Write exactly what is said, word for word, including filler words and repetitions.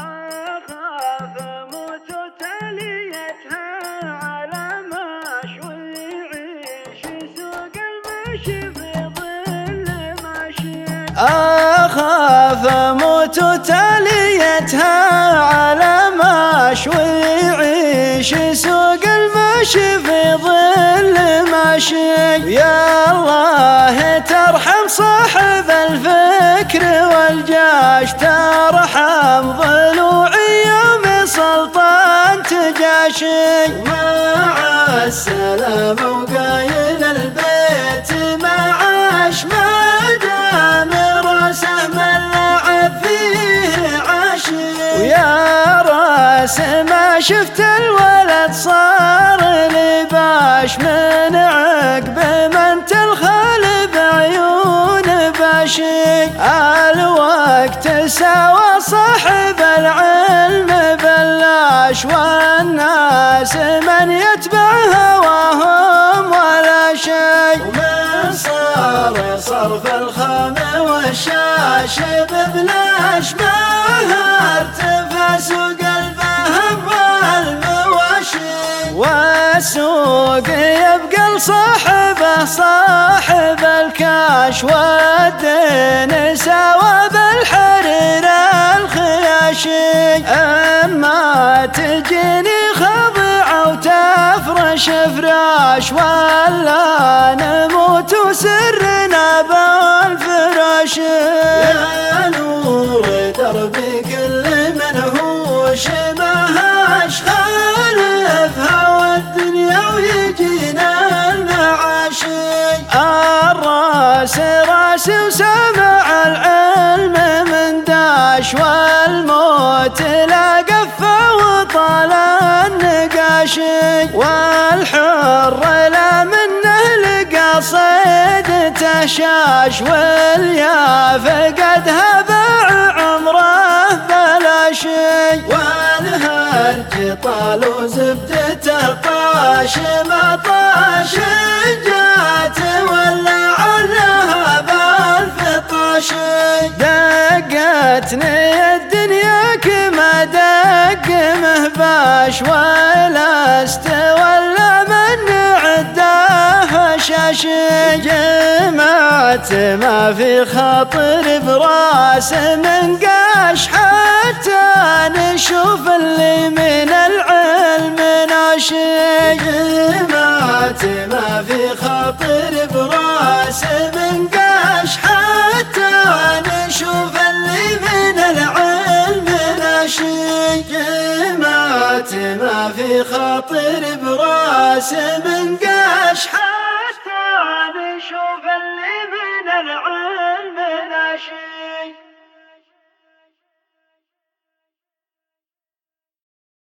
أخاف موت تليتها على مشوي يعيش سوق المشي في ظل ماشي. أخاف موت تليتها على مشوي يعيش سوق المشي في ظل ماشي. يا الله ترحم صاحب الفكر والجاش، ترحم ضلوعي يوم سلطان تجاشي. مع السلامة وقايل البيت ما عاش ما دام راسه ملعب فيه عاشي. ويا راس ما شفت الولد صار لباش من عقب من تلخل بعيون باشي. الوقت سوى صاحب العلم بلاش، والناس من يتبع هواهم ولا شي. ومن صار صرف الخام والشاش ببلاش ما ارتفع سوق الفهم والمواشي. والسوق يبقى لصاحبه صاحب الكاش، والدين سوى بالحرير الخياشي. اما تجيني خضعة وتفرش فراش، ولا نموت وسرنا بالفراشي. يا نور دربي كل منهوش ماهاش خالفها والدنيا ويجينا المعاشي. الراس راسي وسمع العلم من داش، والموت لا قفة وطال النقاشي. والحر لا منه لقى صيد تشاش، واليا فقدها باع عمره بلاشي. والهرج طال وزبدته طاش ما طاش جات ولا علها بالفطاشي. دقتني الدنيا كما دق مهباش، ولا استولى من عداها شاشي. جمعت ما في خاطر براس من قاش، حتى نشوف اللي من العلم ناشي. جمعت ما في خاطر براس من قاش، حتى نشوف اللي من العلم ناشي. جمعت ما في خاطر براس من قاش.